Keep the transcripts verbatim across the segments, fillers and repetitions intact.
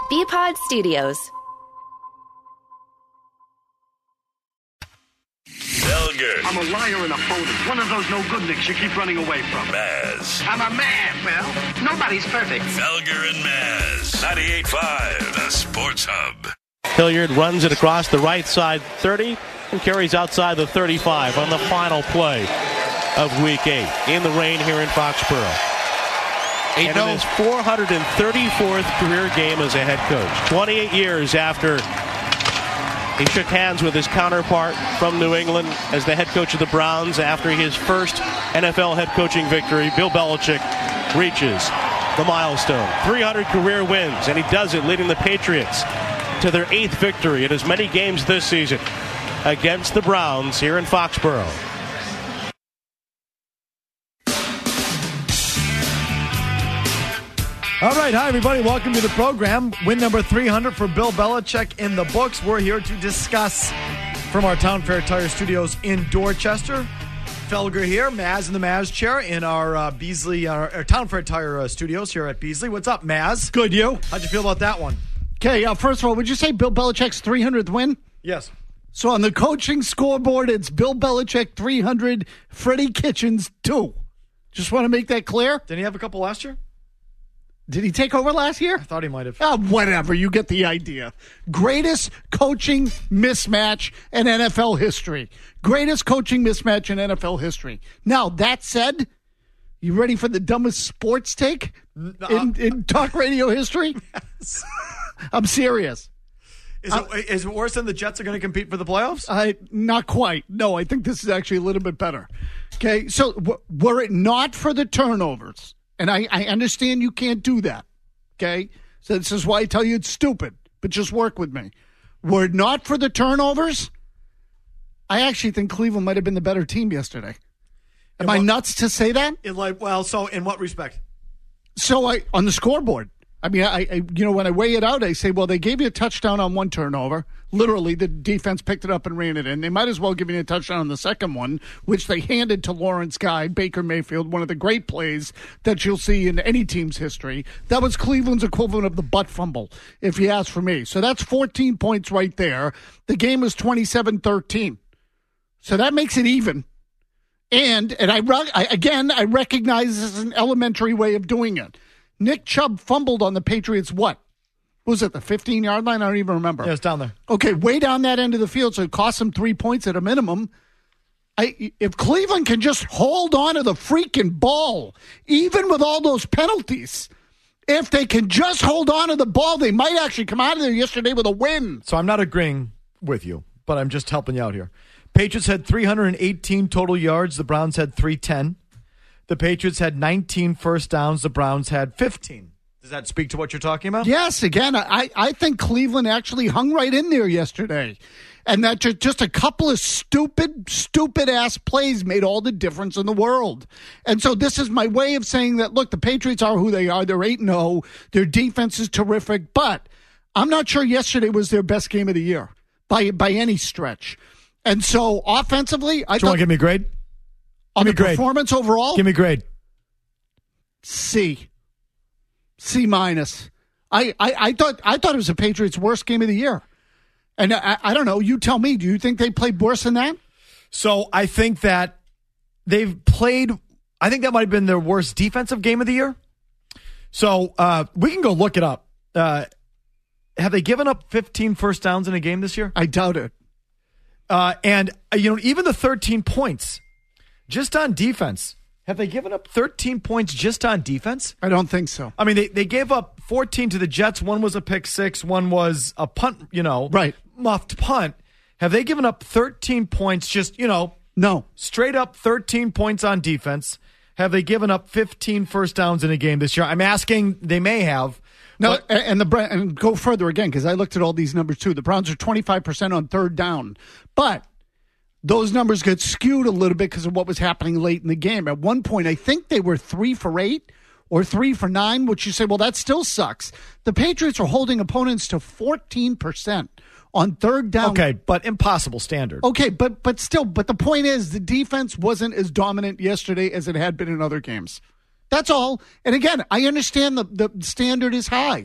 B-Pod Studios. Felger. I'm a liar and a phony. One of those no-good-nicks you keep running away from. Maz. I'm a man, Well, nobody's perfect. Felger and Maz. ninety-eight point five, the Sports Hub. Hilliard runs it across the right side thirty and carries outside the thirty-five on the final play of week eight in the rain here in Foxborough. And in his four hundred thirty-fourth career game as a head coach. twenty-eight years after he shook hands with his counterpart from New England as the head coach of the Browns after his first N F L head coaching victory, Bill Belichick reaches the milestone. three hundred career wins, and he does it leading the Patriots to their eighth victory in as many games this season against the Browns here in Foxborough. All right, hi everybody. Welcome to the program. Win number three hundred for Bill Belichick in the books. We're here to discuss from our Town Fair Tire Studios in Dorchester. Felger here, Maz in the Maz chair in our uh, Beasley, our, our Town Fair Tire uh, Studios here at Beasley. What's up, Maz? Good, you? How'd you feel about that one? Okay, uh, first of all, would you say Bill Belichick's three hundredth win? Yes. So on the coaching scoreboard, it's Bill Belichick three hundred, Freddie Kitchens two. Just want to make that clear. Didn't he have a couple last year? Did he take over last year? I thought he might have. Oh, whatever. You get the idea. Greatest coaching mismatch in N F L history. Greatest coaching mismatch in N F L history. Now, that said, you ready for the dumbest sports take in, in talk radio history? Yes. I'm serious. Is it, is it worse than the Jets are going to compete for the playoffs? I not quite. No, I think this is actually a little bit better. Okay, so w- were it not for the turnovers, and I, I understand you can't do that, okay? So this is why I tell you it's stupid, but just work with me. Were it not for the turnovers, I actually think Cleveland might have been the better team yesterday. Am what, I nuts to say that? In like, well, so in what respect? So I on the scoreboard. I mean, I, I you know, when I weigh it out, I say, well, they gave you a touchdown on one turnover. Literally, the defense picked it up and ran it in. They might as well give you a touchdown on the second one, which they handed to Lawrence Guy, Baker Mayfield, one of the great plays that you'll see in any team's history. That was Cleveland's equivalent of the butt fumble, if you ask for me. So that's fourteen points right there. The game was twenty-seven thirteen. So that makes it even. And, and I, I again, I recognize this is an elementary way of doing it. Nick Chubb fumbled on the Patriots, what? Was it the fifteen-yard line? I don't even remember. Yeah, it's down there. Okay, way down that end of the field, so it cost them three points at a minimum. I, if Cleveland can just hold on to the freaking ball, even with all those penalties, if they can just hold on to the ball, they might actually come out of there yesterday with a win. So I'm not agreeing with you, but I'm just helping you out here. Patriots had three hundred eighteen total yards. The Browns had three ten. The Patriots had nineteen first downs. The Browns had fifteen. Does that speak to what you're talking about? Yes. Again, I, I think Cleveland actually hung right in there yesterday. And that just, just a couple of stupid, stupid-ass plays made all the difference in the world. And so this is my way of saying that, look, the Patriots are who they are. They're eight and oh. Their defense is terrific. But I'm not sure yesterday was their best game of the year by by any stretch. And so offensively, I Do you want to give me a grade? On Give the me grade. performance overall? Give me a grade. C. C minus. I, I, I thought I thought it was the Patriots' worst game of the year. And I, I don't know. You tell me. Do you think they played worse than that? So I think that they've played, I think that might have been their worst defensive game of the year. So uh, we can go look it up. Uh, have they given up fifteen first downs in a game this year? I doubt it. Uh, and, uh, you know, even the thirteen points, just on defense, have they given up thirteen points just on defense? I don't think so. I mean, they, they gave up fourteen to the Jets. One was a pick six. One was a punt, you know, right. muffed punt. Have they given up thirteen points just, you know, no, straight up thirteen points on defense? Have they given up fifteen first downs in a game this year? I'm asking, they may have. No, but- and the and go further again, because I looked at all these numbers too. The Browns are twenty-five percent on third down. But those numbers get skewed a little bit because of what was happening late in the game. At one point, I think they were three for eight or three for nine, which you say, well, that still sucks. The Patriots are holding opponents to fourteen percent on third down. Okay, but impossible standard. Okay, but but still, but the point is the defense wasn't as dominant yesterday as it had been in other games. That's all. And again, I understand the, the standard is high.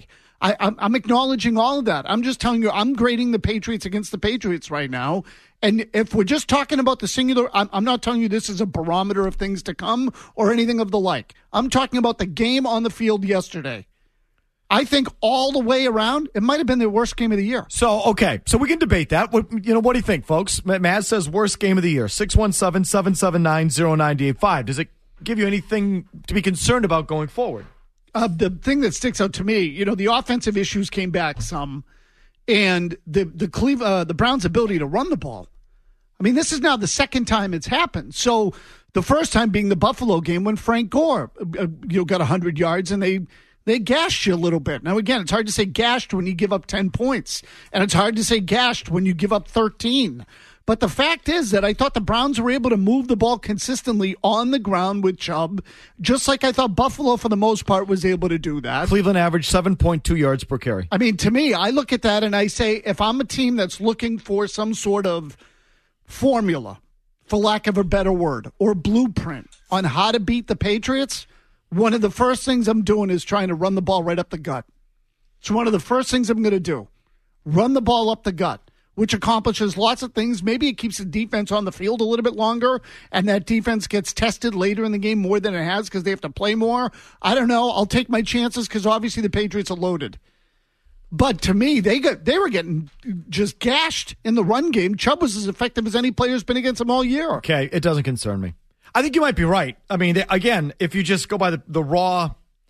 I, I'm, I'm acknowledging all of that. I'm just telling you, I'm grading the Patriots against the Patriots right now. And if we're just talking about the singular, I'm, I'm not telling you this is a barometer of things to come or anything of the like. I'm talking about the game on the field yesterday. I think all the way around, it might have been their worst game of the year. So, okay. So we can debate that. What, you know, what do you think, folks? Maz says worst game of the year. six one seven, seven seven nine, zero nine eight five. Does it give you anything to be concerned about going forward? Uh, the thing that sticks out to me, you know, the offensive issues came back some, and the the Cleve, uh, the Browns' ability to run the ball. I mean, this is now the second time it's happened. So the first time being the Buffalo game when Frank Gore, uh, you know, got one hundred yards and they they gashed you a little bit. Now, again, it's hard to say gashed when you give up ten points, and it's hard to say gashed when you give up thirteen. But the fact is that I thought the Browns were able to move the ball consistently on the ground with Chubb, just like I thought Buffalo, for the most part, was able to do that. Cleveland averaged seven point two yards per carry. I mean, to me, I look at that and I say, if I'm a team that's looking for some sort of formula, for lack of a better word, or blueprint on how to beat the Patriots, one of the first things I'm doing is trying to run the ball right up the gut. It's one of the first things I'm going to do. Run the ball up the gut, which accomplishes lots of things. Maybe it keeps the defense on the field a little bit longer, and that defense gets tested later in the game more than it has because they have to play more. I don't know. I'll take my chances because obviously the Patriots are loaded. But to me, they got they were getting just gashed in the run game. Chubb was as effective as any player's been against them all year. Okay, it doesn't concern me. I think you might be right. I mean, they, again, if you just go by the, the raw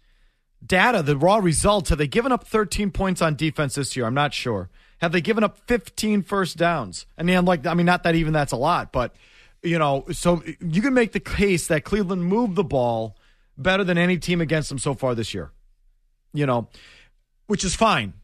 data, the raw results, have they given up thirteen points on defense this year? I'm not sure. Have they given up fifteen first downs? I mean, I'm like, I mean, not that even that's a lot, but, you know, so you can make the case that Cleveland moved the ball better than any team against them so far this year, you know, which is fine.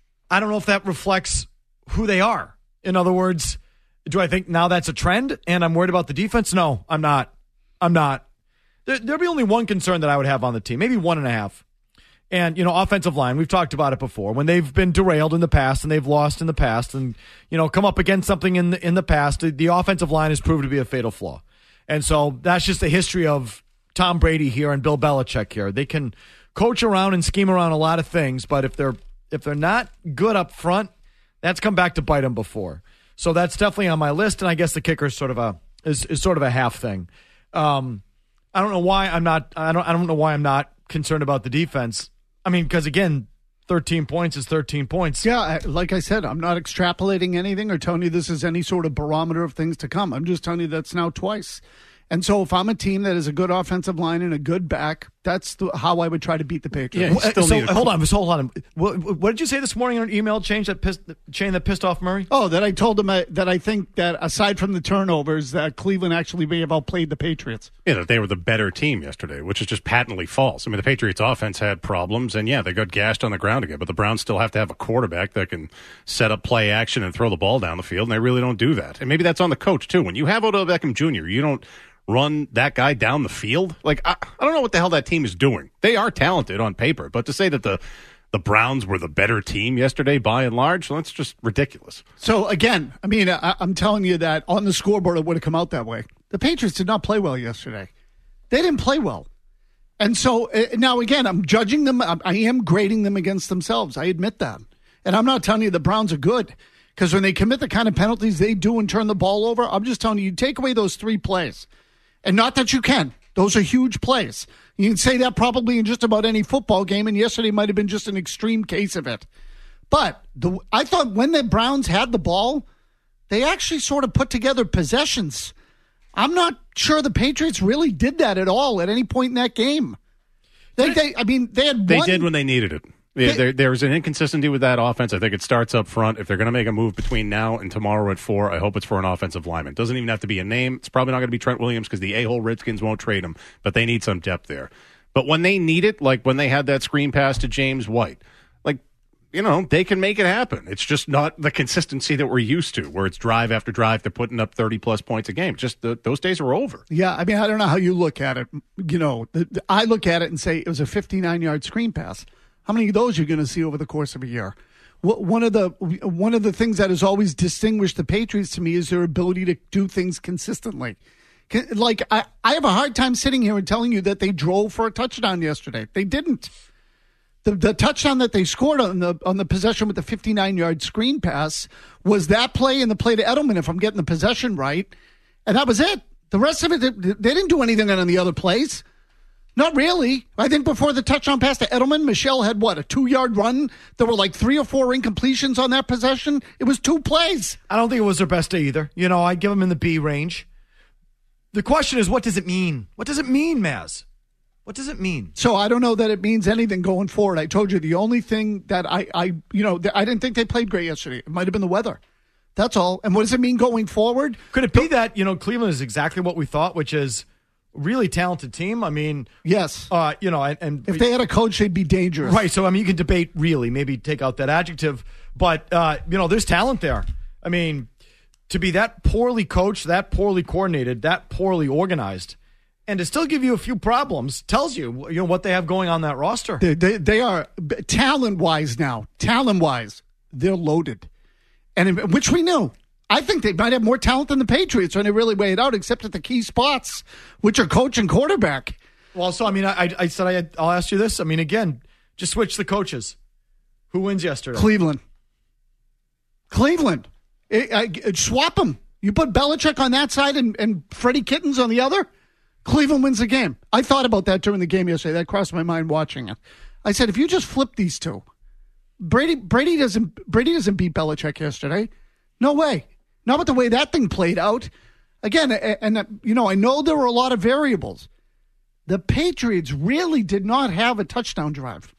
I don't know if that reflects who they are. In other words, do I think now that's a trend and I'm worried about the defense? No, I'm not. I'm not. There, there'd be only one concern that I would have on the team, maybe one and a half. And, you know, offensive line, we've talked about it before. When they've been derailed in the past and they've lost in the past and, you know, come up against something in the, in the past, the, the offensive line has proven to be a fatal flaw. And so that's just the history of Tom Brady here and Bill Belichick here. They can coach around and scheme around a lot of things, but if they're if they're not good up front, that's come back to bite them before. So that's definitely on my list, and I guess the kicker is sort of a is, is sort of a half thing. Um, I don't know why I'm not. I don't. I don't know why I'm not concerned about the defense. I mean, because again, thirteen points is thirteen points. Yeah, like I said, I'm not extrapolating anything or telling you this is any sort of barometer of things to come. I'm just telling you that's now twice. And so if I'm a team that has a good offensive line and a good back, that's the, how I would try to beat the Patriots. Yeah, so hold on, hold on. What, what did you say this morning on an email change that pissed, chain that pissed off Murray? Oh, that I told him I, that I think that aside from the turnovers, that Cleveland actually may have outplayed the Patriots. Yeah, that they were the better team yesterday, which is just patently false. I mean, the Patriots' offense had problems, and yeah, they got gashed on the ground again, but the Browns still have to have a quarterback that can set up play action and throw the ball down the field, and they really don't do that. And maybe that's on the coach, too. When you have Odell Beckham Junior, you don't run that guy down the field. Like, I, I don't know what the hell that team is doing. They are talented on paper, but to say that the the Browns were the better team yesterday by and large, well, that's just ridiculous. So, again, I mean, I, I'm telling you that on the scoreboard it would have come out that way. The Patriots did not play well yesterday. They didn't play well. And so, uh, now, again, I'm judging them. I, I am grading them against themselves. I admit that. And I'm not telling you the Browns are good, because when they commit the kind of penalties they do and turn the ball over, I'm just telling you, you take away those three plays. And not that you can. Those are huge plays. You can say that probably in just about any football game, and yesterday might have been just an extreme case of it. But the, I thought when the Browns had the ball, they actually sort of put together possessions. I'm not sure the Patriots really did that at all at any point in that game. They, they I mean, they had They one, did when they needed it. Yeah, there, there's an inconsistency with that offense. I think it starts up front. If they're going to make a move between now and tomorrow at four, I hope it's for an offensive lineman. Doesn't even have to be a name. It's probably not going to be Trent Williams because the a-hole Redskins won't trade him, but they need some depth there. But when they need it, like when they had that screen pass to James White, like, you know, they can make it happen. It's just not the consistency that we're used to, where it's drive after drive. They're putting up thirty-plus points a game. Just the, those days are over. Yeah, I mean, I don't know how you look at it. You know, the, the, I look at it and say it was a fifty-nine-yard screen pass. How many of those are you going to see over the course of a year? One of the one of the things that has always distinguished the Patriots to me is their ability to do things consistently. Like, I, I have a hard time sitting here and telling you that they drove for a touchdown yesterday. They didn't. The, the touchdown that they scored on the on the possession with the fifty-nine-yard screen pass was that play and the play to Edelman, if I'm getting the possession right. And that was it. The rest of it, they, they didn't do anything on the other plays. Not really. I think before the touchdown pass to Edelman, Michelle had, what, a two-yard run? There were like three or four incompletions on that possession. It was two plays. I don't think it was their best day either. You know, I'd give them in the B range. The question is, what does it mean? What does it mean, Maz? What does it mean? So I don't know that it means anything going forward. I told you the only thing that I, I you know, I didn't think they played great yesterday. It might have been the weather. That's all. And what does it mean going forward? Could it be that, you know, Cleveland is exactly what we thought, which is really talented team? I mean, yes. Uh, you know, and, and if they had a coach, they'd be dangerous. Right. So, I mean, you can debate really, maybe take out that adjective, but, uh, you know, there's talent there. I mean, to be that poorly coached, that poorly coordinated, that poorly organized, and to still give you a few problems tells you, you know, what they have going on that roster. They, they, they are talent-wise now, talent-wise, they're loaded, and which we knew. I think they might have more talent than the Patriots when they really weigh it out, except at the key spots, which are coach and quarterback. Well, so, I mean, I, I said I, I'll ask you this. I mean, again, just switch the coaches. Who wins yesterday? Cleveland. Cleveland. It, I, it, swap them. You put Belichick on that side and, and Freddie Kittens on the other, Cleveland wins the game. I thought about that during the game yesterday. That crossed my mind watching it. I said, if you just flip these two, Brady Brady doesn't Brady doesn't beat Belichick yesterday. No way. Not with the way that thing played out. Again, and, you know, I know there were a lot of variables. The Patriots really did not have a touchdown drive.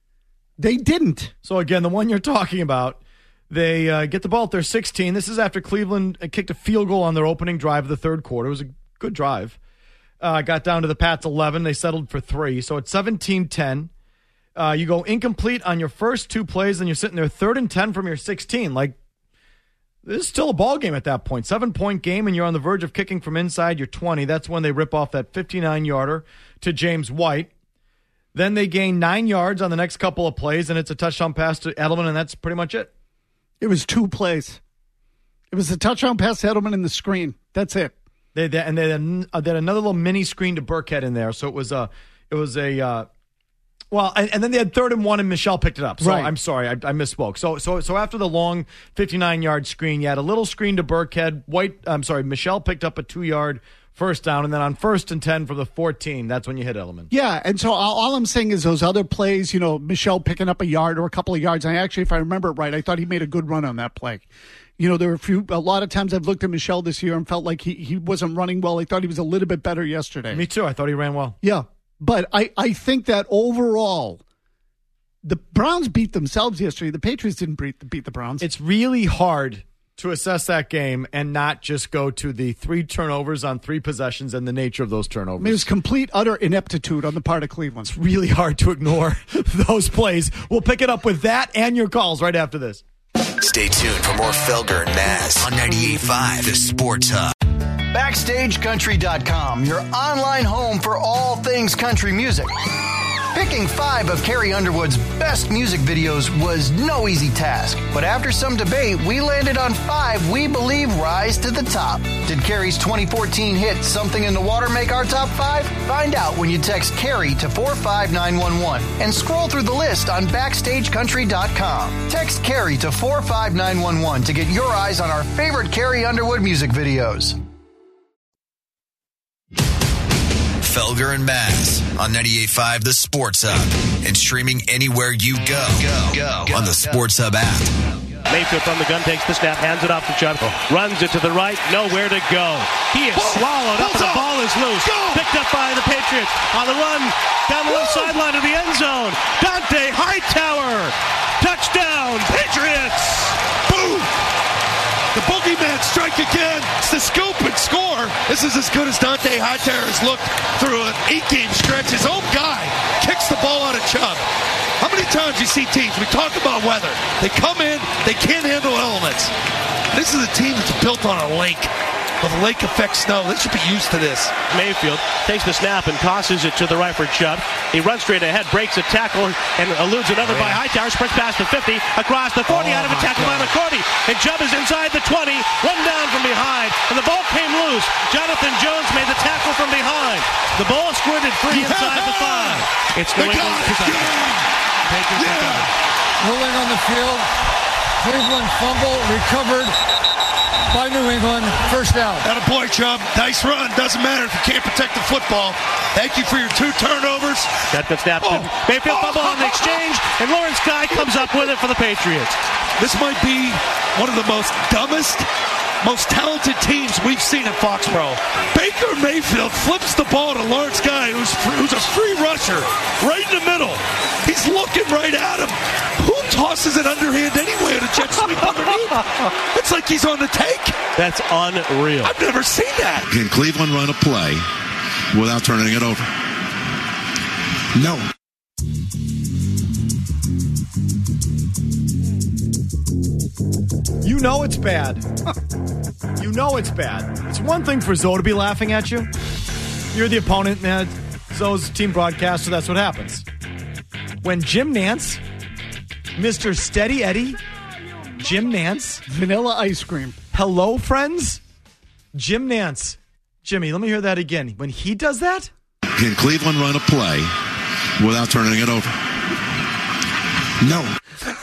They didn't. So, again, the one you're talking about, they uh, get the ball at their sixteen. This is after Cleveland kicked a field goal on their opening drive of the third quarter. It was a good drive. Uh, got down to the Pats eleven. They settled for three. So, it's seventeen ten. Uh, you go incomplete on your first two plays, and you're sitting there third and ten from your sixteen. Like, this is still a ball game at that point. Seven-point game, and you're on the verge of kicking from inside your twenty. That's when they rip off that fifty-nine-yarder to James White. Then they gain nine yards on the next couple of plays, and it's a touchdown pass to Edelman, and that's pretty much it. It was two plays. It was a touchdown pass to Edelman in the screen. That's it. They, they and they had, uh, they had another little mini screen to Burkhead in there, so it was a, it was a. Uh, Well, and, and then they had third and one, and Michelle picked it up. So right. I'm sorry, I, I misspoke. So, so, so after the long fifty-nine-yard screen, you had a little screen to Burkhead. White, I'm sorry, Michelle picked up a two-yard first down, and then on first and ten for the fourteen, that's when you hit Edelman. Yeah, and so all, all I'm saying is those other plays, you know, Michelle picking up a yard or a couple of yards. And I actually, if I remember it right, I thought he made a good run on that play. You know, there were a few, a lot of times I've looked at Michelle this year and felt like he, he wasn't running well. I thought he was a little bit better yesterday. Me too. I thought he ran well. Yeah, but I, I think that overall, the Browns beat themselves yesterday. The Patriots didn't beat, beat the Browns. It's really hard to assess that game and not just go to the three turnovers on three possessions and the nature of those turnovers. I mean, it was complete, utter ineptitude on the part of Cleveland. It's really hard to ignore those plays. We'll pick it up with that and your calls right after this. Stay tuned for more Felger and Maz on ninety-eight point five, The Sports Hub. Backstage Country dot com, your online home for all things country music. Picking five of Carrie Underwood's best music videos was no easy task, but after some debate, we landed on five we believe rise to the top. Did Carrie's twenty fourteen hit Something in the Water make our top five? Find out when you text Carrie to four five nine one one and scroll through the list on Backstage Country dot com. Text Carrie to four five nine one one to get your eyes on our favorite Carrie Underwood music videos. Felger and Maz on ninety-eight point five The Sports Hub and streaming anywhere you go. Go, go, go on the Sports Hub app. Mayfield from the gun takes the snap, hands it off to Chubb, runs it to the right, nowhere to go. He is Whoa, swallowed up and the ball is loose. Go. Picked up by the Patriots on the run down the left sideline of the end zone. Dante Hightower, touchdown, Patriots! Boom! The boogeyman strike again. It's the scoop and score. This is as good as Dante Hightower has looked through an eight-game stretch. His own guy kicks the ball out of Chubb. How many times you see teams, we talk about weather, they come in, they can't handle elements. This is a team that's built on a lake, with lake effect snow. They should be used to this. Mayfield takes the snap and tosses it to the right for Chubb. He runs straight ahead, breaks a tackle, and eludes another by Hightower. Sprints past the fifty, across the forty, oh, out of a tackle by McCourty. And Chubb is inside the twenty, run down from behind, and the ball came loose. Jonathan Jones made the tackle from behind. The ball squirted free inside the five. It's New England. Patriots Yeah. are covered. Ruling on the field. Cleveland fumble recovered by New England. First down. Atta boy, Chubb. Nice run. Doesn't matter if you can't protect the football. Thank you for your two turnovers. Got the snap. Oh. Mayfield Oh. fumble on the exchange, and Lawrence Guy comes up with it for the Patriots. This might be one of the most dumbest, most talented teams we've seen at Foxborough. Baker Mayfield flips the ball to Lawrence Guy, who's, who's a free rusher, right in the middle. He's looking right at him. Who tosses it underhand anyway at a jet sweep underneath? It's like he's on the take. That's unreal. I've never seen that. Can Cleveland run a play without turning it over? No. You know it's bad. You know it's bad. It's one thing for Zoe to be laughing at you. You're the opponent, man. Zoe's team broadcaster. That's what happens. When Jim Nance, Mister Steady Eddie, Jim Nance, Vanilla ice cream. hello, friends, Jim Nance. Jimmy, let me hear that again. When he does that, Can Cleveland run a play without turning it over? No.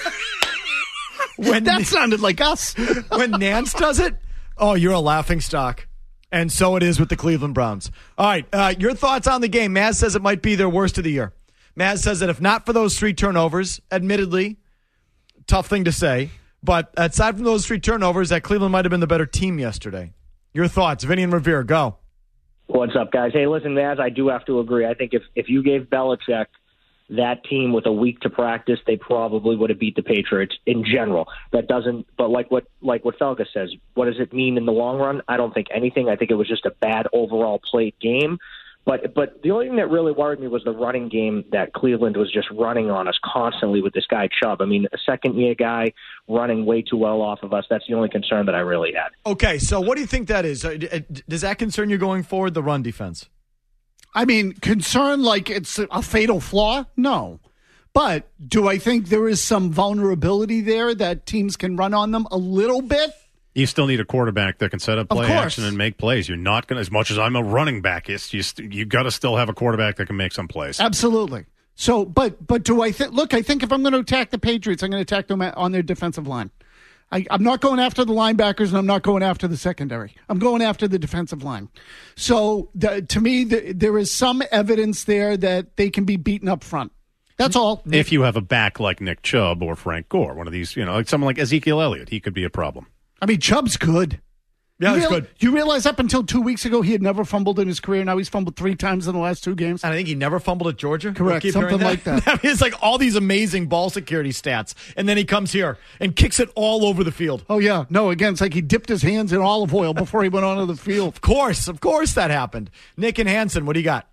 when That sounded like us. when Nance does it, oh, you're a laughing stock. And so it is with the Cleveland Browns. All right, uh, your thoughts on the game. Maz says it might be their worst of the year. Maz says that if not for those three turnovers, admittedly, tough thing to say, but aside from those three turnovers, that Cleveland might have been the better team yesterday. Your thoughts, Vinny and Revere, go. What's up, guys? Hey, listen, Maz, I do have to agree. I think if, if you gave Belichick that team with a week to practice, they probably would have beat the Patriots in general. That doesn't, but like what like what Felga says, what does it mean in the long run? I don't think anything. I think it was just a bad overall played game. But but the only thing that really worried me was the running game that Cleveland was just running on us constantly with this guy Chubb. I mean, a second-year guy running way too well off of us. That's the only concern that I really had. Okay, so what do you think that is? Uh, d- Does that concern you going forward, the run defense? I mean, concern like it's a fatal flaw? No. But do I think there is some vulnerability there that teams can run on them a little bit? You still need a quarterback that can set up Of play course. action and make plays. You're not going to, as much as I'm a running back, you st- you got to still have a quarterback that can make some plays. Absolutely. So, but but do I think? Look, I think if I'm going to attack the Patriots, I'm going to attack them on their defensive line. I, I'm not going after the linebackers, and I'm not going after the secondary. I'm going after the defensive line. So, the, to me, the, there is some evidence there that they can be beaten up front. That's all. If you have a back like Nick Chubb or Frank Gore, one of these, you know, like someone like Ezekiel Elliott, he could be a problem. I mean, Chubb's good. Yeah, you he's real- good. You realize up until two weeks ago, he had never fumbled in his career. Now he's fumbled three times in the last two games. And I think he never fumbled at Georgia. Correct, We keep something hearing like that. I mean, it's like all these amazing ball security stats. And then he comes here and kicks it all over the field. Oh, yeah. No, again, it's like he dipped his hands in olive oil before he went onto the field. Of course, of course that happened. Nick and Hanson, what do you got?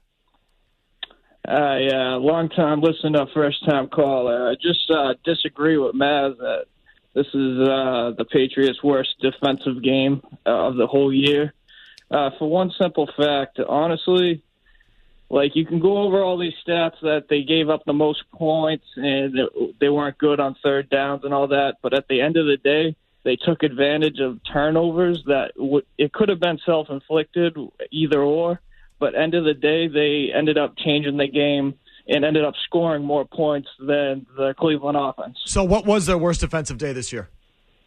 Uh, yeah, long time listener, first time caller. I just uh, disagree with Maz that this is uh, the Patriots' worst defensive game uh, of the whole year. Uh, for one simple fact, honestly, like you can go over all these stats that they gave up the most points and they weren't good on third downs and all that, but at the end of the day, they took advantage of turnovers that w- it could have been self-inflicted, either or. But end of the day, they ended up changing the game and ended up scoring more points than the Cleveland offense. So what was their worst defensive day this year?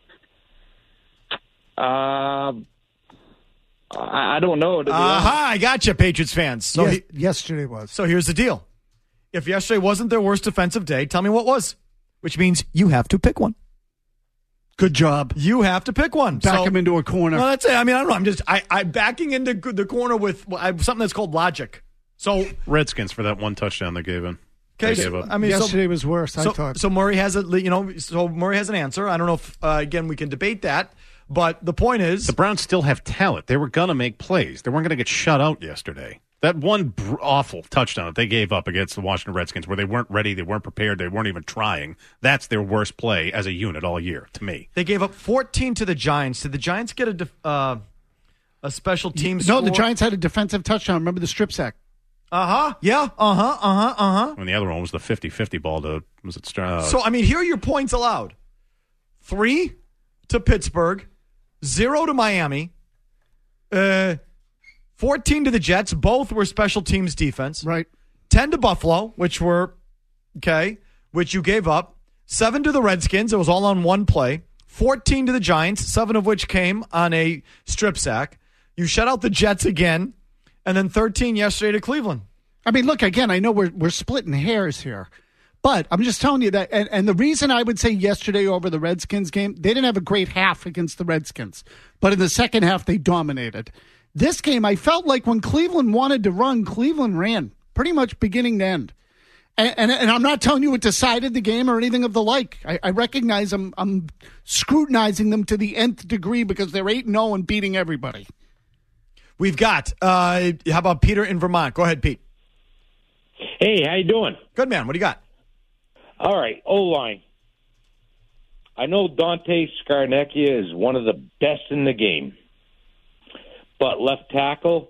Uh, I I don't know. To be Aha, honest. I got you, Patriots fans. So, Yes- he- yesterday was. so here's the deal. If yesterday wasn't their worst defensive day, tell me what was. Which means you have to pick one. Good job. You have to pick one. Back So- him into a corner. Well, that's it. I mean, I don't know. I'm just I, I'm backing into the corner with well, I, something that's called logic. So, Redskins for that one touchdown they gave in. okay, They so, gave up. I mean, so, yesterday was worse, so, I thought. so Murray has a you know, so Murray has an answer. I don't know if uh, again we can debate that, but the point is The Browns still have talent. They were going to make plays. They weren't going to get shut out yesterday. That one br- awful touchdown that they gave up against the Washington Redskins where they weren't ready, they weren't prepared, they weren't even trying, that's their worst play as a unit all year, to me. they gave up fourteen to the Giants. Did the Giants get a def, uh, a special team? no, the Giants had a defensive touchdown. Remember the strip sack? Uh huh. Yeah. Uh huh. Uh huh. Uh huh. And the other one was the fifty-fifty ball to, was it Stroud? So, I mean, here are your points allowed. Three to Pittsburgh, zero to Miami, uh, fourteen to the Jets. Both were special teams defense. Right. ten to Buffalo, which were, okay, which you gave up. Seven to the Redskins. It was all on one play. fourteen to the Giants, seven of which came on a strip sack. You shut out the Jets again, and then thirteen yesterday to Cleveland. I mean, look, again, I know we're we're splitting hairs here, but I'm just telling you that, and, and the reason I would say yesterday over the Redskins game, they didn't have a great half against the Redskins, but in the second half, they dominated. This game, I felt like when Cleveland wanted to run, Cleveland ran, pretty much beginning to end. And, and, and I'm not telling you it decided the game or anything of the like. I, I recognize I'm, I'm scrutinizing them to the nth degree because they're eight and oh and beating everybody. We've got, uh, how about Peter in Vermont? Go ahead, Pete. Hey, how you doing? Good, man. What do you got? All right, O-line. I know Dante Scarnecchia is one of the best in the game. But left tackle,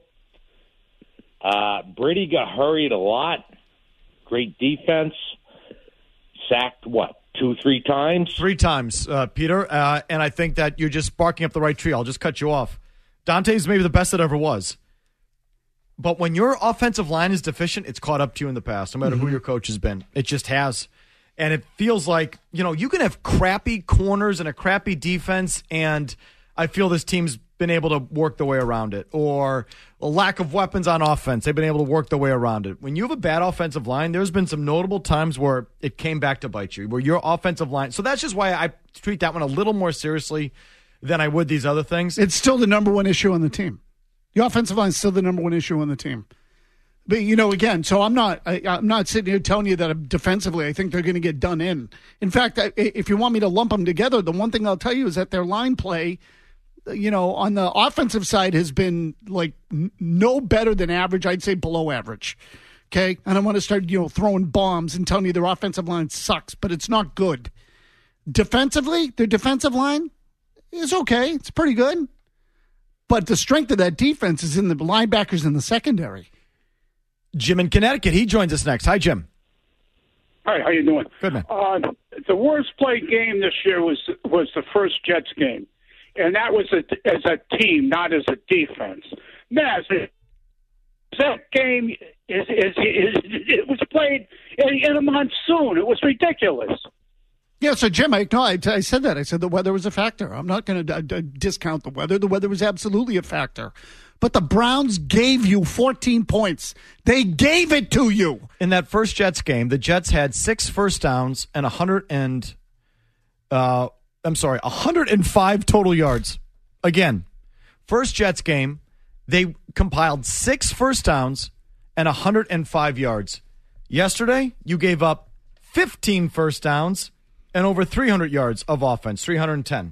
uh, Brady got hurried a lot. Great defense. Sacked, what, two, three times? Three times, uh, Peter. Uh, and I think that you're just barking up the right tree. I'll just cut you off. Dante's maybe the best that ever was. But when your offensive line is deficient, it's caught up to you in the past, no matter mm-hmm. who your coach has been. It just has. And it feels like, you know, you can have crappy corners and a crappy defense, and I feel this team's been able to work the way around it. Or a lack of weapons on offense, they've been able to work the way around it. When you have a bad offensive line, there's been some notable times where it came back to bite you, where your offensive line. So that's just why I treat that one a little more seriously than I would these other things. It's still the number one issue on the team. The offensive line is still the number one issue on the team. But, you know, again, so I'm not I, I'm not sitting here telling you that defensively I think they're going to get done in. In fact, I, if you want me to lump them together, the one thing I'll tell you is that their line play, you know, on the offensive side has been like n- no better than average. I'd say below average. Okay. I don't want to start, you know, throwing bombs and telling you their offensive line sucks, but it's not good. Defensively, their defensive line is okay. It's pretty good. But the strength of that defense is in the linebackers in the secondary. Jim in Connecticut, he joins us next. Hi, Jim. Hi, how you doing? Good, man. Uh, the worst played game this year was was the first Jets game, and that was a, as a team, not as a defense. Naz, that game is, is, is it was played in, in a monsoon. It was ridiculous. Yeah, so Jim, I, no, I, I said that. I said the weather was a factor. I'm not going to uh, d- discount the weather. The weather was absolutely a factor. But the Browns gave you fourteen points. They gave it to you. In that first Jets game, the Jets had six first downs and one hundred and uh, I'm sorry, one hundred five total yards. Again, first Jets game, they compiled six first downs and one hundred five yards. Yesterday, you gave up fifteen first downs and over three hundred yards of offense, three hundred ten.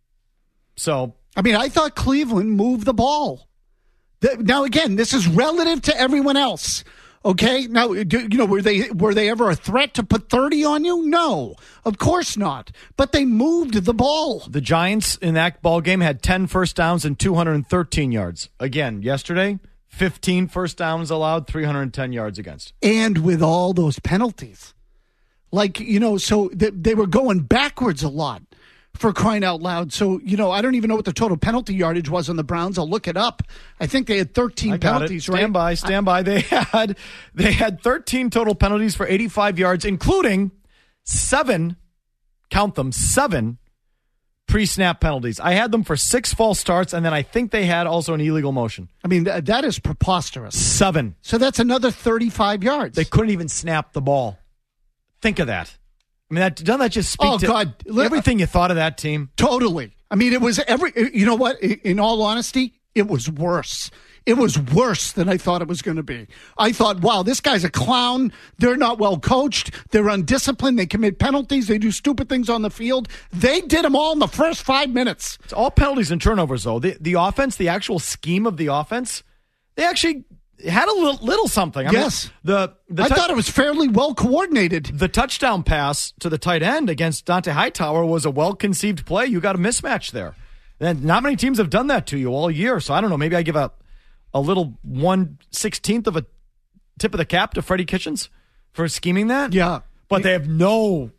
So, I mean, I thought Cleveland moved the ball. Now, again, this is relative to everyone else. Okay. Now, do, you know, were they were they ever a threat to put thirty on you? No, of course not. But they moved the ball. The Giants in that ball game had ten first downs and two hundred thirteen yards. Again, yesterday, fifteen first downs allowed, three hundred ten yards against. And with all those penalties, like, you know, so they, they were going backwards a lot. For crying out loud. So, you know, I don't even know what the total penalty yardage was on the Browns. I'll look it up. I think they had thirteen penalties, right? Stand by, stand by. They had they had thirteen total penalties for eighty-five yards, including seven, count them, seven pre-snap penalties. I had them for six false starts, and then I think they had also an illegal motion. I mean, th- that is preposterous. Seven. So that's another thirty-five yards. They couldn't even snap the ball. Think of that. I mean, that, doesn't that just speak oh, to God. everything you thought of that team? Totally. I mean, it was every, you know what? In all honesty, it was worse. It was worse than I thought it was going to be. I thought, wow, this guy's a clown. They're not well coached. They're undisciplined. They commit penalties. They do stupid things on the field. They did them all in the first five minutes. It's all penalties and turnovers, though. The, the offense, the actual scheme of the offense, they actually had a little, little something. I yes. Mean, the, the I t- thought it was fairly well coordinated. The touchdown pass to the tight end against Dante Hightower was a well-conceived play. You got a mismatch there. And not many teams have done that to you all year. So I don't know. Maybe I give a, a little one sixteenth of a tip of the cap to Freddie Kitchens for scheming that. Yeah. But they have no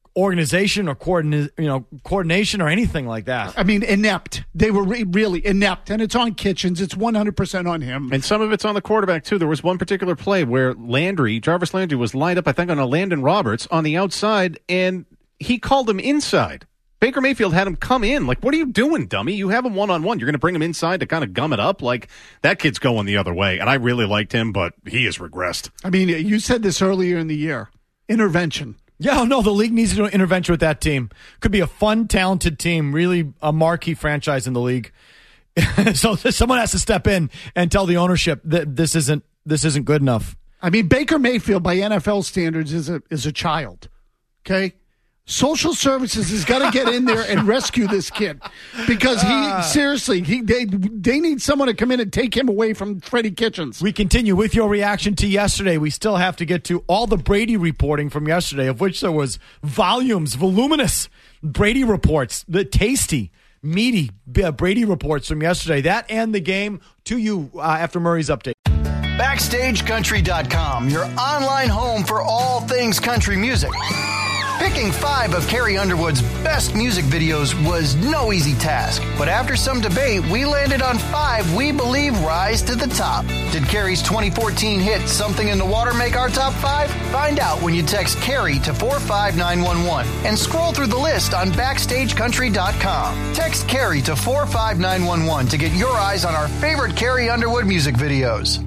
organization or coordination, you know, coordination or anything like that. I mean, inept. They were re- really inept, and it's on Kitchens. It's one hundred percent on him. And some of it's on the quarterback, too. There was one particular play where Landry, Jarvis Landry, was lined up, I think, on a Landon Roberts on the outside, and he called him inside. Baker Mayfield had him come in. Like, what are you doing, dummy? You have him one-on-one. You're going to bring him inside to kind of gum it up? Like, that kid's going the other way. And I really liked him, but he has regressed. I mean, you said this earlier in the year. Intervention. Yeah, no, the league needs to do an intervention with that team. Could be a fun, talented team, really a marquee franchise in the league. So someone has to step in and tell the ownership that this isn't this isn't good enough. I mean, Baker Mayfield, by N F L standards, is a is a child. Okay? Social services has got to get in there and rescue this kid because he uh, seriously he they they need someone to come in and take him away from Freddie Kitchens. We continue with your reaction to yesterday. We still have to get to all the Brady reporting from yesterday, of which there was volumes, voluminous Brady reports, the tasty, meaty Brady reports from yesterday. That and the game to you uh, after Murray's update. Backstage Country dot com, your online home for all things country music. Picking five of Carrie Underwood's best music videos was no easy task, but after some debate, we landed on five we believe rise to the top. Did Carrie's twenty fourteen hit Something in the Water make our top five? Find out when you text Carrie to four five nine one one and scroll through the list on Backstage Country dot com. Text Carrie to four five nine one one to get your eyes on our favorite Carrie Underwood music videos.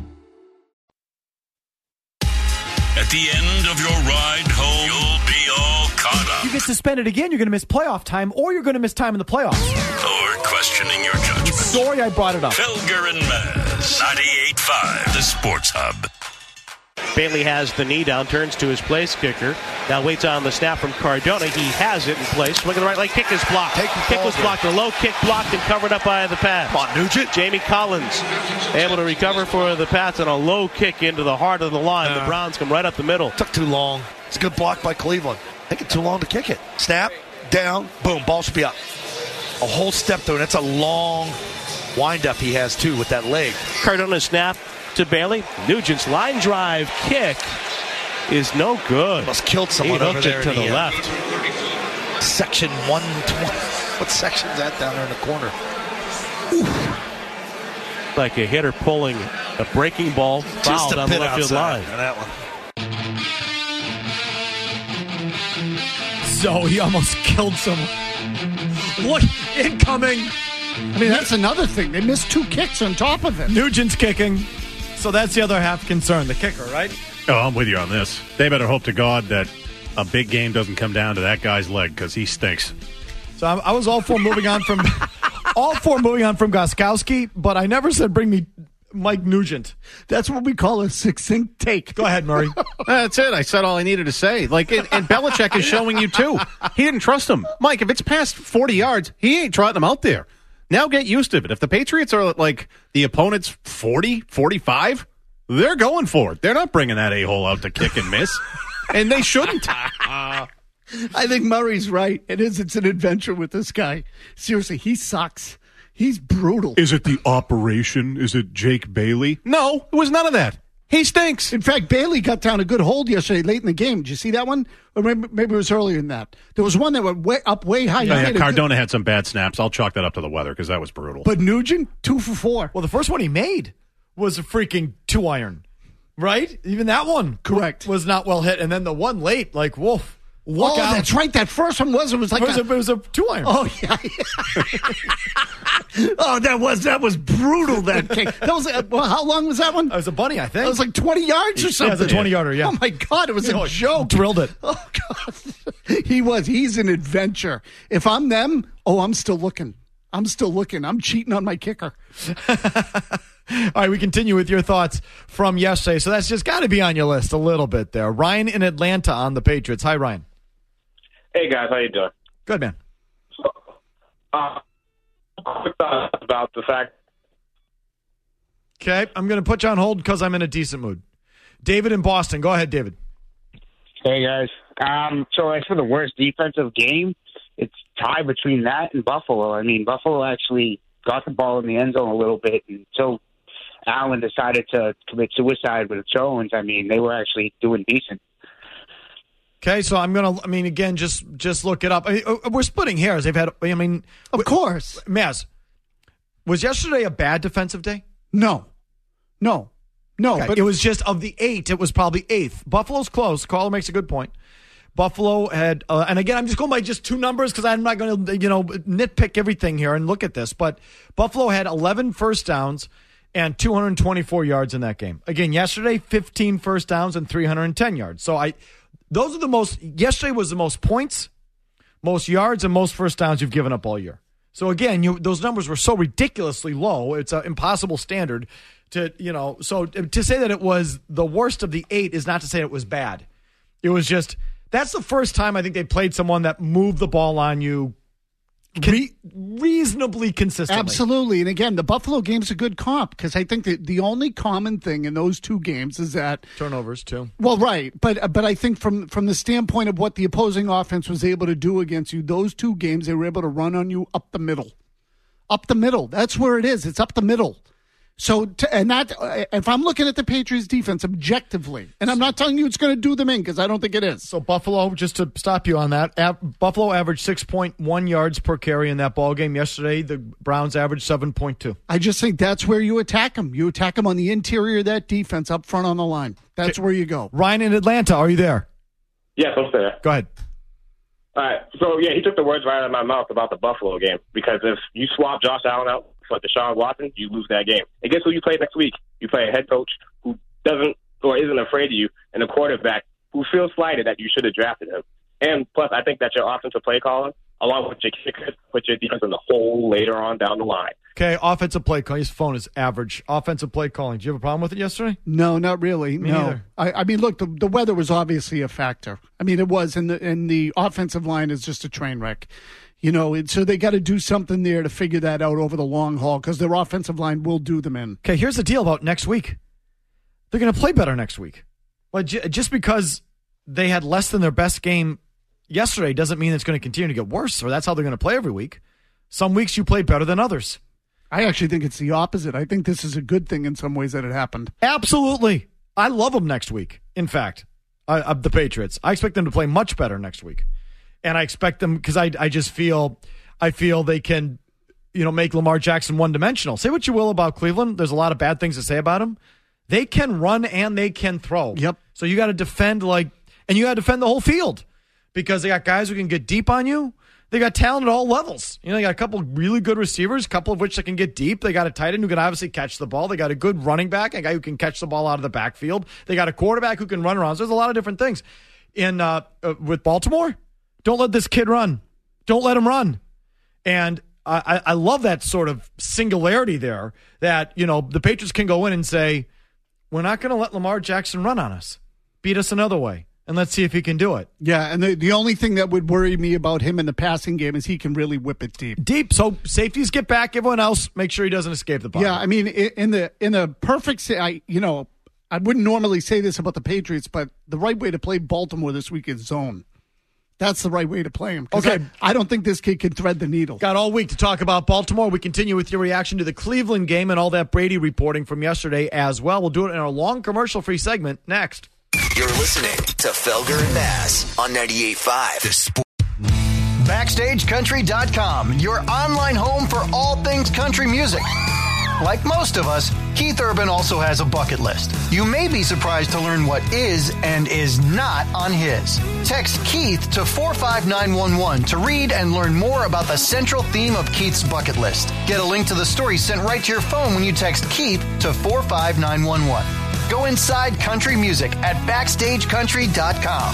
At the end of your ride home, you'll be all caught up. You get suspended again, you're going to miss playoff time, or you're going to miss time in the playoffs. Or questioning your judgment. Sorry I brought it up. Felger and Maz, ninety-eight point five, the Sports Hub. Bailey has the knee down, turns to his place kicker. Now waits on the snap from Cardona. He has it in place. Swing of the right leg. Kick is blocked. Kick was blocked. A low kick blocked and covered up by the pass. Come on, Nugent. Jamie Collins able to recover for the pass and a low kick into the heart of the line. Uh, the Browns come right up the middle. Took too long. It's a good block by Cleveland. Taking too long to kick it. Snap, down, boom, ball should be up. A whole step through, and that's a long wind-up he has, too, with that leg. Cardona snap to Bailey. Nugent's line drive kick is no good. Must killed someone he over there it to the uh, left. Section one twenty. What section's that down there in the corner? Oof. Like a hitter pulling a breaking ball foul down the left field line. That one. So he almost killed someone. What? Incoming. I mean, that's another thing. They missed two kicks on top of it. Nugent's kicking. So that's the other half concern, the kicker, right? Oh, I'm with you on this. They better hope to God that a big game doesn't come down to that guy's leg because he stinks. So I, I was all for moving on from all for moving on from Gostkowski, but I never said bring me Mike Nugent. That's what we call a succinct take. Go ahead, Murray. That's it. I said all I needed to say. Like, and, and Belichick is showing you too. He didn't trust him, Mike. If it's past forty yards, he ain't trotting him out there. Now get used to it. If the Patriots are like the opponent's forty, forty-five, they're going for it. They're not bringing that a-hole out to kick and miss. And they shouldn't. I think Murray's right. It is. It's an adventure with this guy. Seriously, he sucks. He's brutal. Is it the operation? Is it Jake Bailey? No, it was none of that. He stinks. In fact, Bailey got down a good hold yesterday late in the game. Did you see that one? Or maybe, maybe it was earlier than that. There was one that went way up way high. Yeah, yeah, Cardona had some bad snaps. I'll chalk that up to the weather because that was brutal. But Nugent, two for four. Well, the first one he made was a freaking two iron, right? Even that one, correct, was not well hit. And then the one late, like, woof. Look oh, out. That's right. That first one was. It was like it was a, a, it was a two iron. Oh yeah. oh, that was that was brutal. That kick. That was. Uh, well, how long was that one? It was a bunny, I think. It was like twenty yards or something. Yeah, it was a twenty yarder. Yeah. Oh my God, it was you a know, joke. Drilled it. Oh God, he was. He's an adventure. If I'm them, oh, I'm still looking. I'm still looking. I'm cheating on my kicker. All right, we continue with your thoughts from yesterday. So that's just got to be on your list a little bit there. Ryan in Atlanta on the Patriots. Hi, Ryan. Hey, guys. How you doing? Good, man. So, uh, quick thought about the fact. Okay, I'm going to put you on hold because I'm in a decent mood. David in Boston. Go ahead, David. Hey, guys. Um, so as for the worst defensive game, it's tied between that and Buffalo. I mean, Buffalo actually got the ball in the end zone a little bit until Allen decided to commit suicide with Jones. I mean, they were actually doing decent. Okay, so I'm gonna. I mean, again, just just look it up. I mean, we're splitting hairs. They've had. I mean, of course, Maz. Was yesterday a bad defensive day? No, no, no. Okay. But it was just of the eight. It was probably eighth. Buffalo's close. Caller makes a good point. Buffalo had, uh, and again, I'm just going by just two numbers because I'm not going to, you know, nitpick everything here and look at this. But Buffalo had eleven first downs and two hundred twenty-four yards in that game. Again, yesterday, fifteen first downs and three hundred ten yards. So I, those are the most. Yesterday was the most points, most yards, and most first downs you've given up all year. So again, you, those numbers were so ridiculously low. It's an impossible standard to, you know, so to say that it was the worst of the eight is not to say it was bad. It was just, that's the first time I think they played someone that moved the ball on you con- reasonably consistently. Absolutely. And again, the Buffalo game's a good comp because I think that the only common thing in those two games is that turnovers too. Well, right. But but I think from, from the standpoint of what the opposing offense was able to do against you, those two games, they were able to run on you up the middle. Up the middle. That's where it is. It's up the middle. So, to, and that, if I'm looking at the Patriots defense objectively, and I'm not telling you it's going to do them in because I don't think it is. So Buffalo, just to stop you on that, av- Buffalo averaged six point one yards per carry in that ball game yesterday. The Browns averaged seven point two. I just think that's where you attack them. You attack them on the interior of that defense up front on the line. That's okay. Where you go. Ryan in Atlanta, are you there? Yes, I'm there. Go ahead. All right. So, yeah, he took the words right out of my mouth about the Buffalo game because if you swap Josh Allen out for Deshaun Watson, you lose that game. And guess who you play next week? You play a head coach who doesn't or isn't afraid of you and a quarterback who feels slighted that you should have drafted him. And plus, I think that your offensive play calling, along with your kickers, put your defense in the hole later on down the line. Okay, offensive play calling. His phone is average. Offensive play calling. Did you have a problem with it yesterday? No, not really. Me no. neither. I, I mean, look, the, the weather was obviously a factor. I mean, it was, and the, and the offensive line is just a train wreck. You know, it, so they got to do something there to figure that out over the long haul because their offensive line will do them in. Okay, here's the deal about next week. They're going to play better next week. But j- just because they had less than their best game yesterday doesn't mean it's going to continue to get worse, or that's how they're going to play every week. Some weeks you play better than others. I actually think it's the opposite. I think this is a good thing in some ways that it happened. Absolutely. I love them next week, in fact, uh, uh, the Patriots. I expect them to play much better next week. And I expect them, because I, I just feel, I feel they can, you know, make Lamar Jackson one-dimensional. Say what you will about Cleveland. There's a lot of bad things to say about him. They can run and they can throw. Yep. So you got to defend like, and you got to defend the whole field because they got guys who can get deep on you. They got talent at all levels. You know, they got a couple of really good receivers, a couple of which that can get deep. They got a tight end who can obviously catch the ball. They got a good running back, a guy who can catch the ball out of the backfield. They got a quarterback who can run around. So there's a lot of different things. In uh, uh, with Baltimore, don't let this kid run. Don't let him run. And I, I love that sort of singularity there that, you know, the Patriots can go in and say, we're not going to let Lamar Jackson run on us. Beat us another way. And let's see if he can do it. Yeah, and the, the only thing that would worry me about him in the passing game is he can really whip it deep. Deep. So safeties get back. Everyone else, make sure he doesn't escape the ball. Yeah, I mean, in the in the perfect, I you know, I wouldn't normally say this about the Patriots, but the right way to play Baltimore this week is zone. That's the right way to play him. Okay. I, I don't think this kid can thread the needle. Got all week to talk about Baltimore. We continue with your reaction to the Cleveland game and all that Brady reporting from yesterday as well. We'll do it in our long commercial-free segment next. You're listening to Felger and Bass on ninety-eight point five. The Sport. Backstage Country dot com, your online home for all things country music. Like most of us, Keith Urban also has a bucket list. You may be surprised to learn what is and is not on his. Text Keith to four five nine one one to read and learn more about the central theme of Keith's bucket list. Get a link to the story sent right to your phone when you text Keith to four five nine one one. Go inside country music at Backstage Country dot com.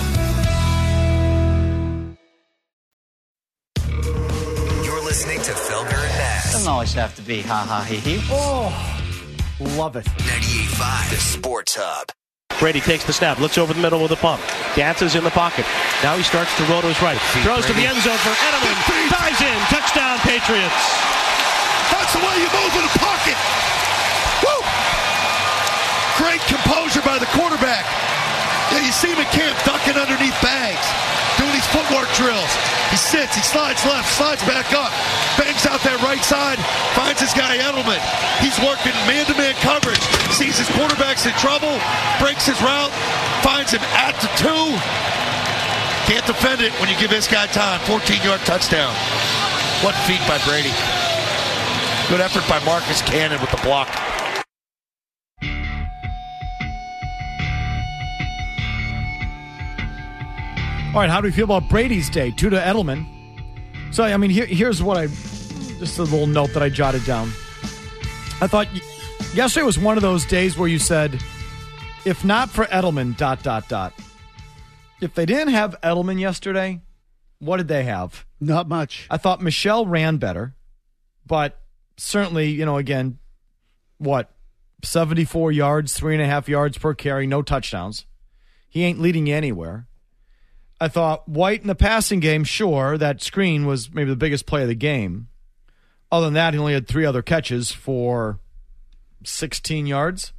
You're listening to Felger and Bass. Doesn't always have to be ha ha he he. Oh, love it. ninety-eight point five, the Sports Hub. Brady takes the snap, looks over the middle with a pump, dances in the pocket. Now he starts to roll to his right, throws to the end zone for Edelman, dives in, touchdown Patriots. That's the way you move in the pocket. Woo! Great composure by the quarterback. Yeah, you see him at camp ducking underneath bags, doing these footwork drills. He sits, he slides left, slides back up, bangs out that right side, finds his guy Edelman. He's working man-to-man coverage, sees his quarterback's in trouble, breaks his route, finds him at the two. Can't defend it when you give this guy time. fourteen-yard touchdown. What feat by Brady. Good effort by Marcus Cannon with the block. All right, how do we feel about Brady's day? Two to Edelman. So, I mean, here, here's what I, just a little note that I jotted down. I thought yesterday was one of those days where you said, if not for Edelman, dot, dot, dot. If they didn't have Edelman yesterday, what did they have? Not much. I thought Michelle ran better, but certainly, you know, again, what, seventy-four yards, three and a half yards per carry, no touchdowns. He ain't leading you anywhere. I thought White in the passing game, sure, that screen was maybe the biggest play of the game. Other than that, he only had three other catches for sixteen yards.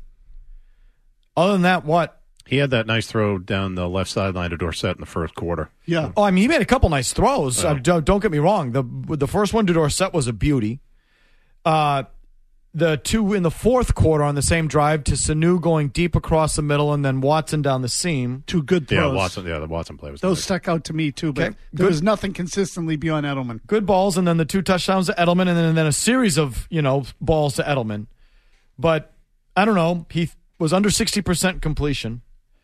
Other than that, what? He had that nice throw down the left sideline to Dorsett in the first quarter. Yeah. Oh, I mean, he made a couple nice throws. Yeah. Uh, don't, don't get me wrong. The the first one to Dorsett was a beauty. Uh, the two in the fourth quarter on the same drive to Sanu going deep across the middle and then Watson down the seam. Two good throws. Yeah, Watson. Yeah, the Watson play was Those nice. stuck out to me, too, but Okay. there Good. was nothing consistently beyond Edelman. Good balls, and then the two touchdowns to Edelman, and then, and then a series of, you know, balls to Edelman. But, I don't know, he was under sixty percent completion.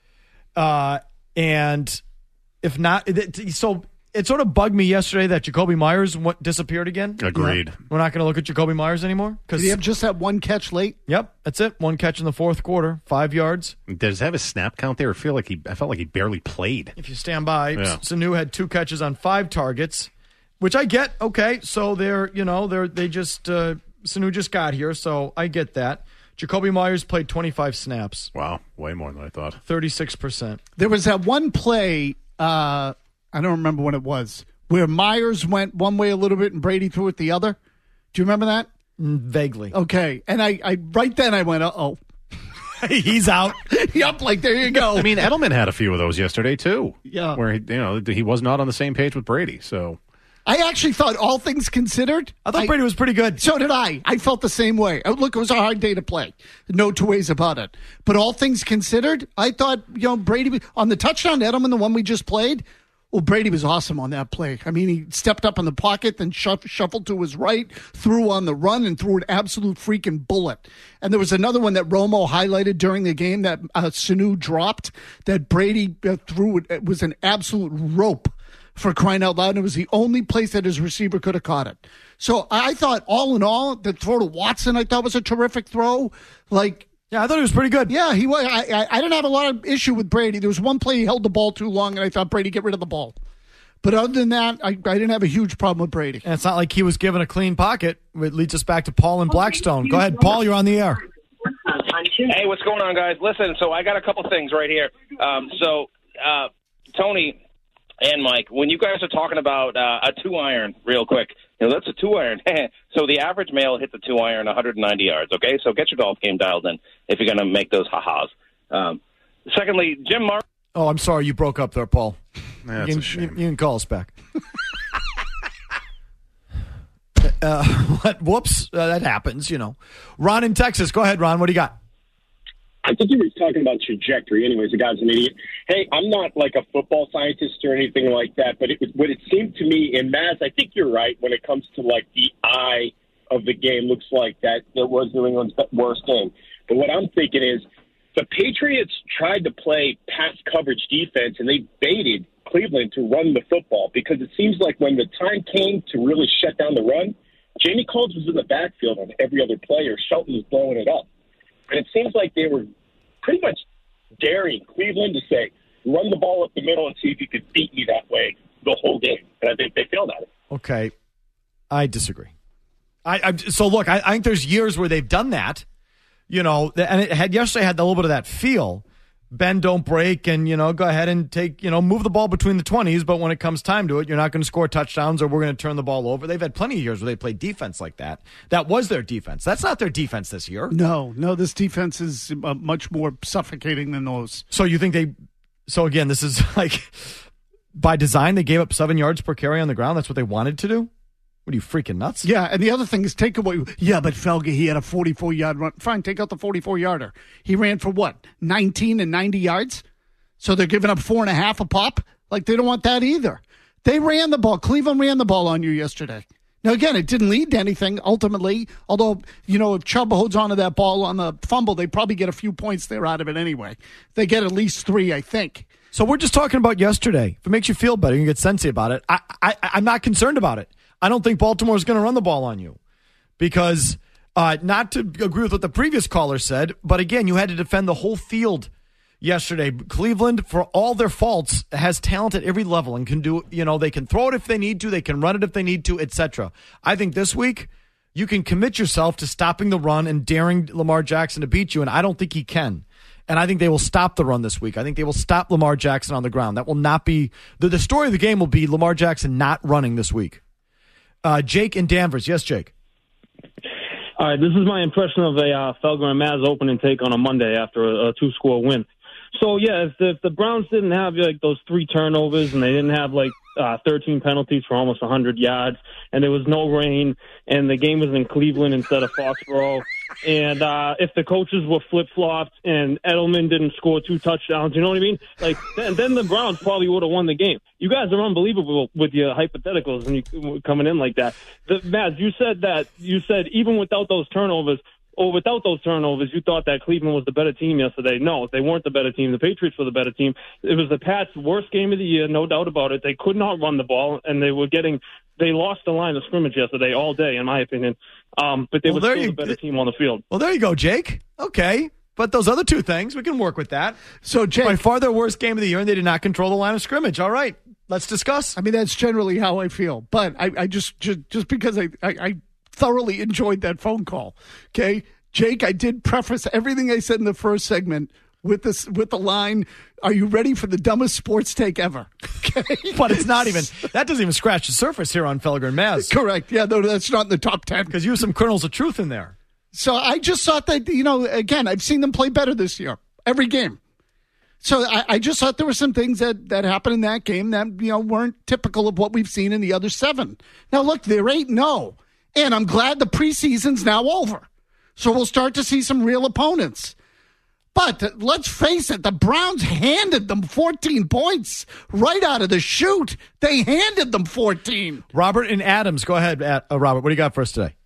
Uh, and if not, it, so it sort of bugged me yesterday that Jacoby Myers what, disappeared again. Agreed. Yeah. We're not going to look at Jacoby Myers anymore. Did he have just that one catch late? Yep, that's it. One catch in the fourth quarter, five yards. Does he have a snap count there? I feel like he. I felt like he barely played. If you stand by, Yeah. Sanu had two catches on five targets, which I get. Okay, so they're you know they're they just uh, Sanu just got here, so I get that. Jacoby Myers played twenty-five snaps. Wow, way more than I thought. thirty-six percent. There was that one play, uh, I don't remember when it was, where Myers went one way a little bit and Brady threw it the other. Do you remember that? Mm, vaguely. Okay. And I, I right then I went, uh-oh. He's out. Yep, like, there you go. I mean, Edelman had a few of those yesterday, too. Yeah. Where, he, you know, he was not on the same page with Brady, so... I actually thought, all things considered, I thought Brady was pretty good. So did I. I felt the same way. Oh, look, it was a hard day to play. No two ways about it. But all things considered, I thought, you know, Brady, on the touchdown to Edelman, the one we just played, well, Brady was awesome on that play. I mean, he stepped up in the pocket, then shuff, shuffled to his right, threw on the run, and threw an absolute freaking bullet. And there was another one that Romo highlighted during the game that uh, Sanu dropped, that Brady uh, threw. It was an absolute rope. For crying out loud, and it was the only place that his receiver could have caught it. So I thought, all in all, the throw to Watson, I thought was a terrific throw. Like, yeah, I thought he was pretty good. Yeah, he was. I, I, I didn't have a lot of issue with Brady. There was one play he held the ball too long, and I thought Brady get rid of the ball. But other than that, I, I didn't have a huge problem with Brady. And it's not like he was given a clean pocket. It leads us back to Paul and Blackstone. Go ahead, Paul. You're on the air. Hey, what's going on, guys? Listen, so I got a couple things right here. Um, so, uh, Tony and Mike, when you guys are talking about uh, a two-iron, real quick, you know, that's a two-iron. So the average male hits a two-iron one hundred ninety yards, okay? So get your golf game dialed in if you're going to make those ha-has. Um, secondly, Jim Mar- Oh, I'm sorry. You broke up there, Paul. That's you, can, a shame. You, you can call us back. uh, what, whoops. Uh, that happens, you know. Ron in Texas. Go ahead, Ron. What do you got? I think he was talking about trajectory. Anyways, the guy's an idiot. Hey, I'm not like a football scientist or anything like that, but it, what it seemed to me, and Maz, I think you're right when it comes to like the eye of the game. Looks like that that was New England's worst game. But what I'm thinking is the Patriots tried to play pass coverage defense, and they baited Cleveland to run the football because it seems like when the time came to really shut down the run, Jamie Collins was in the backfield on every other play, or Shelton was blowing it up. And it seems like they were pretty much daring Cleveland to say, run the ball up the middle and see if you could beat me that way the whole game. And I think they failed at it. Okay. I disagree. I, I So, look, I, I think there's years where they've done that, you know, and it had yesterday had a little bit of that feel. Bend, don't break, and, you know, go ahead and take, you know, move the ball between the twenties, but when it comes time to it, you're not going to score touchdowns or we're going to turn the ball over. They've had plenty of years where they played defense like that. That was their defense. That's not their defense this year. No, no, this defense is uh, much more suffocating than those. So you think they, so again, this is like, by design, they gave up seven yards per carry on the ground. That's what they wanted to do? What are you, freaking nuts? Yeah, and the other thing is take away. Yeah, but Felge, he had a forty-four-yard run. Fine, take out the forty-four-yarder. He ran for what, nineteen and ninety yards? So they're giving up four and a half a pop? Like, they don't want that either. They ran the ball. Cleveland ran the ball on you yesterday. Now, again, it didn't lead to anything ultimately, although, you know, if Chubb holds onto that ball on the fumble, they probably get a few points there out of it anyway. They get at least three, I think. So we're just talking about yesterday. If it makes you feel better, you can get sensy about it. I, I, I'm not concerned about it. I don't think Baltimore is going to run the ball on you because, uh, not to agree with what the previous caller said, but again, you had to defend the whole field yesterday. Cleveland, for all their faults, has talent at every level and can do, you know, they can throw it if they need to, they can run it if they need to, et cetera. I think this week you can commit yourself to stopping the run and daring Lamar Jackson to beat you, and I don't think he can. And I think they will stop the run this week. I think they will stop Lamar Jackson on the ground. That will not be the, the story of the game will be Lamar Jackson not running this week. Uh, Jake in Danvers. Yes, Jake. All right, this is my impression of a uh, Felger and Maz opening take on a Monday after a, a two-score win. So, yeah, if the, if the Browns didn't have, like, those three turnovers and they didn't have, like, uh, thirteen penalties for almost one hundred yards and there was no rain and the game was in Cleveland instead of Foxborough, and uh, if the coaches were flip-flopped and Edelman didn't score two touchdowns, you know what I mean? Like, then, then the Browns probably would have won the game. You guys are unbelievable with your hypotheticals and you coming in like that. The, Maz, you said that, you said even without those turnovers, or without those turnovers, you thought that Cleveland was the better team yesterday. No, they weren't the better team. The Patriots were the better team. It was the Pats' worst game of the year, no doubt about it. They could not run the ball, and they were getting – they lost the line of scrimmage yesterday all day, in my opinion. Um, but they well, were still you, the better team on the field. Well, there you go, Jake. Okay. But those other two things, we can work with that. So, Jake, by far their worst game of the year, and they did not control the line of scrimmage. All right, let's discuss. I mean, that's generally how I feel. But I, I just, just just because I, I, I thoroughly enjoyed that phone call, okay? Jake, I did preface everything I said in the first segment with this with the line, are you ready for the dumbest sports take ever? Okay. But it's not even, that doesn't even scratch the surface here on Felger and Maz. Correct. Yeah, no, that's not in the top ten. Because you have some kernels of truth in there. So I just thought that, you know, again, I've seen them play better this year, every game. So I, I just thought there were some things that, that happened in that game that, you know, weren't typical of what we've seen in the other seven. Now, look, they're eight and oh, and I'm glad the preseason's now over. So we'll start to see some real opponents. But let's face it, the Browns handed them fourteen points right out of the chute. They handed them fourteen. Robert and Adams, go ahead, uh, Robert. What do you got for us today?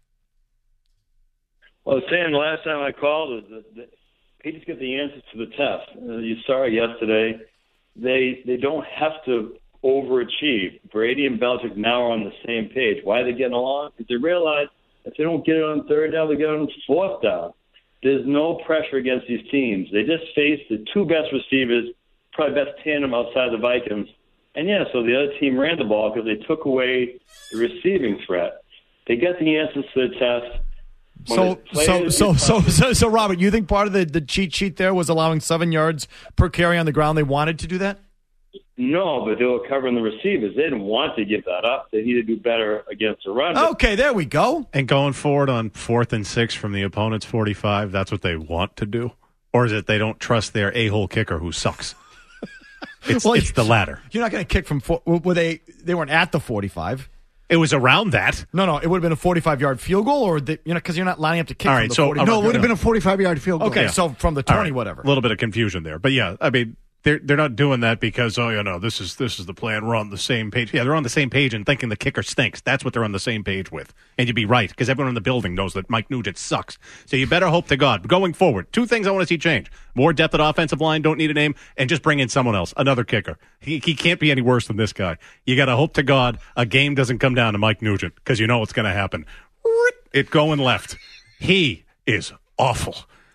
Well, I was saying the last time I called was that the Patriots get the answers to the test. Uh, you saw it yesterday. They they don't have to overachieve. Brady and Belichick now are on the same page. Why are they getting along? Because they realize if they don't get it on third down, they get it on fourth down. There's no pressure against these teams. They just faced the two best receivers, probably best tandem outside the Vikings. And, yeah, so the other team ran the ball because they took away the receiving threat. They get the answers to the test. So, so, so, so, so, so, Robert, you think part of the, the cheat sheet there was allowing seven yards per carry on the ground? They wanted to do that? No, but they were covering the receivers. They didn't want to give that up. They need to do better against the run. Okay, there we go. And going forward on fourth and six from the opponent's forty-five, that's what they want to do? Or is it they don't trust their a-hole kicker who sucks? It's, well, it's the latter. You're not going to kick from four. Were they, they weren't at the forty-five. It was around that. No, no, it would have been a forty-five-yard field goal, or the, you know, because you're not lining up to kick. All right, from the so forty. No, it would have been a forty-five-yard field goal. Okay, yeah. So from the twenty, right, whatever. A little bit of confusion there, but yeah, I mean, they're they're not doing that because oh, you know, this is this is the plan. We're on the same page. Yeah, they're on the same page and thinking the kicker stinks. That's what they're on the same page with. And you'd be right because everyone in the building knows that Mike Nugent sucks. So you better hope to God going forward. Two things I want to see change: more depth at offensive line. Don't need a name, and just bring in someone else, another kicker. He he can't be any worse than this guy. You got to hope to God a game doesn't come down to Mike Nugent because you know what's going to happen. It going left. He is awful.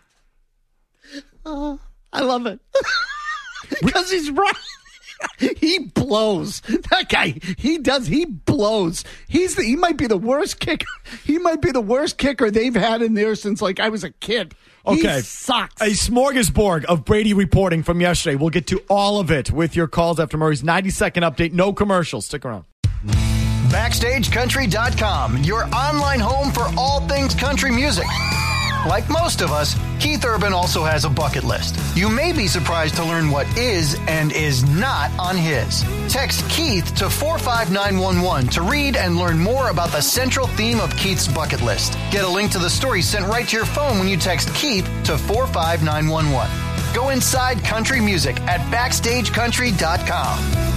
Uh, I love it. Because he's right. He blows. That guy, he does. He blows. He's the, he might be the worst kicker. He might be the worst kicker they've had in there since like I was a kid. Okay. He sucks. A smorgasbord of Brady reporting from yesterday. We'll get to all of it with your calls after Murray's ninety-second update. No commercials. Stick around. Backstage Country dot com, your online home for all things country music. Like most of us, Keith Urban also has a bucket list. You may be surprised to learn what is and is not on his. Text Keith to four five nine one one to read and learn more about the central theme of Keith's bucket list. Get a link to the story sent right to your phone when you text Keith to four five nine one one. Go inside country music at Backstage Country dot com.